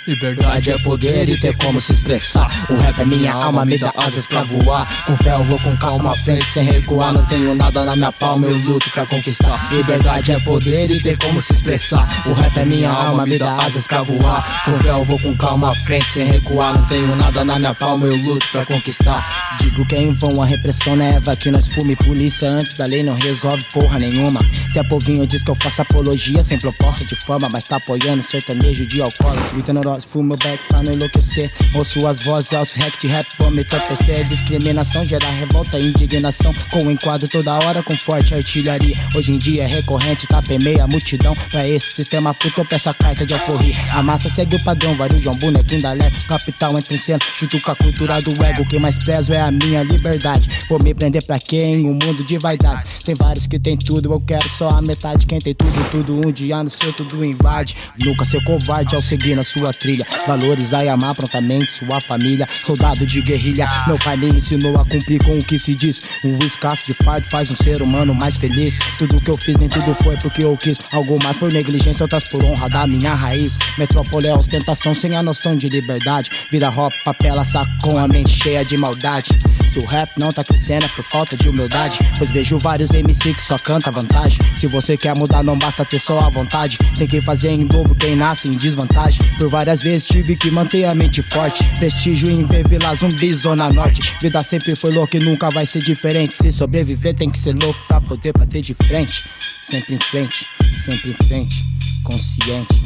Liberdade é poder e ter como se expressar. O rap é minha alma, me dá asas pra voar. Com fé eu vou com calma à frente sem recuar. Não tenho nada na minha palma, eu luto pra conquistar. Liberdade é poder e ter como se expressar. O rap é minha alma, me dá asas pra voar. Com fé eu vou com calma à frente sem recuar. Não tenho nada na minha palma, eu luto pra conquistar. Digo que é em vão a repressão não é que nós fume. Polícia antes da lei não resolve porra nenhuma. Se é povinho diz que eu faço apologia sem proposta de fama, mas tá apoiando sertanejo de alcoólico. Gritando rose, fumo back pra não enlouquecer. Ouço as vozes altos, hack de rap, vou me entorpecer. Discriminação gera revolta e indignação. Com enquadro toda hora com forte artilharia. Hoje em dia é recorrente, tá meia multidão. Pra esse sistema puto eu peço a carta de alforria. A massa segue o padrão, vario João bonequinho da leve. Capital entra em cena, junto com a cultura do ego. O que mais prezo é a minha liberdade. Vou me prender pra quem? Um mundo de vaidades. Tem vários que tem tudo, eu quero só a metade. Quem tem tudo, um dia no seu tudo invade. Nunca ser covarde ao seguir na sua trilha. Valorizar e amar prontamente sua família. Soldado de guerrilha, meu pai me ensinou a cumprir com o que se diz. O escasso de fardo faz um ser humano mais feliz. Tudo que eu fiz, nem tudo foi porque eu quis. Algo mais por negligência, outras por honra da minha raiz. Metrópole é ostentação sem a noção de liberdade. Vira roupa, papela, saco com a mente cheia de maldade. Se o rap não tá crescendo é por falta de humildade, pois vejo vários MC que só canta vantagem. Se você quer mudar não basta ter só a vontade, tem que fazer em dobro quem nasce em desvantagem. Por várias vezes tive que manter a mente forte. Prestígio em ver Vila Zumbi, Zona Norte. Vida sempre foi louca e nunca vai ser diferente. Se sobreviver tem que ser louco pra poder bater de frente. Sempre em frente, consciente.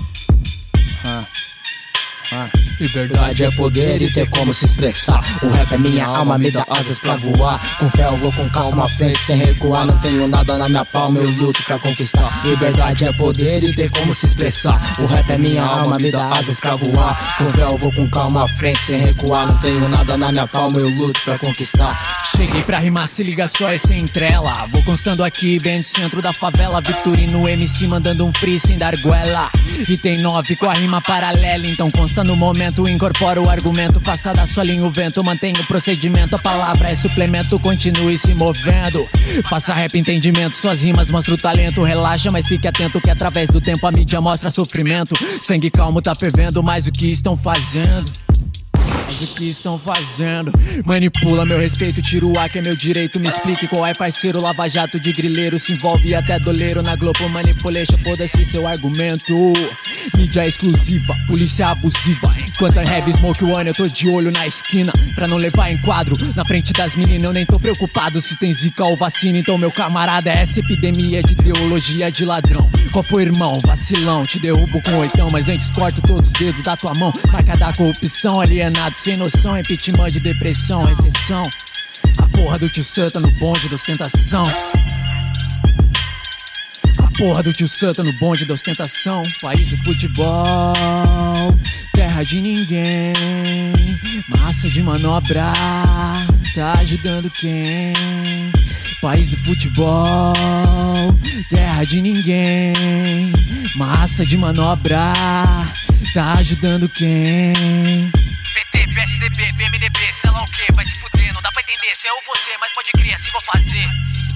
Liberdade é poder e ter como se expressar. O rap é minha alma, me dá asas pra voar. Com fé eu vou com calma à frente sem recuar. Não tenho nada na minha palma, eu luto pra conquistar. Liberdade é poder e ter como se expressar. O rap é minha alma, me dá asas pra voar. Com fé eu vou com calma à frente sem recuar. Não tenho nada na minha palma, eu luto pra conquistar. Cheguei pra rimar, se liga só, é sem trela. Vou constando aqui, bem no centro da favela. Vitorino MC mandando um free sem dar goela. E tem 9 com a rima paralela. Então consta no momento, incorpora o argumento. Faça da sua linha o vento, mantenha o procedimento. A palavra é suplemento, continue se movendo. Faça rap entendimento, suas rimas mostra o talento. Relaxa, mas fique atento que através do tempo a mídia mostra sofrimento. Sangue calmo tá fervendo, mas o que estão fazendo? Mas o que estão fazendo? Manipula meu respeito, tira o ar que é meu direito. Me explique qual é, parceiro. Lava jato de grileiro, se envolve até doleiro. Na Globo Manipulation, foda-se seu argumento. Mídia exclusiva, polícia abusiva. Enquanto a Heavy Smoke One eu tô de olho na esquina pra não levar em quadro. Na frente das meninas eu nem tô preocupado se tem zika ou vacina. Então meu camarada, essa epidemia de ideologia de ladrão. Qual foi, irmão? Vacilão, te derrubo com oitão, mas antes corto todos os dedos da tua mão. Marca da corrupção, alienado sem noção, impeachment de depressão, exceção. A porra do tio Sam tá no bonde da ostentação. A porra do tio Sam tá no bonde da ostentação. País do futebol, terra de ninguém. Massa de manobra, tá ajudando quem? País do futebol, terra de ninguém. Massa de manobra, tá ajudando quem? PT, PSDB, PMDB, sei lá o que, vai se fuder, não dá pra entender se é ou você, mas pode crer, assim vou fazer.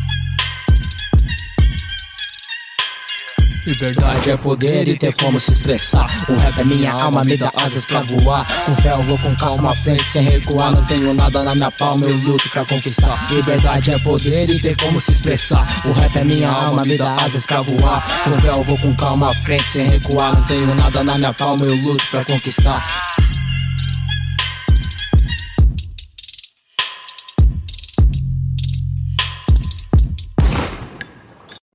Liberdade é poder e ter como se expressar. O rap é minha alma, me dá asas pra voar. Com fé eu vou com calma à frente sem recuar. Não tenho nada na minha palma, eu luto pra conquistar. Liberdade é poder e ter como se expressar. O rap é minha alma, me dá asas pra voar. Com fé eu vou com calma à frente sem recuar. Não tenho nada na minha palma, eu luto pra conquistar.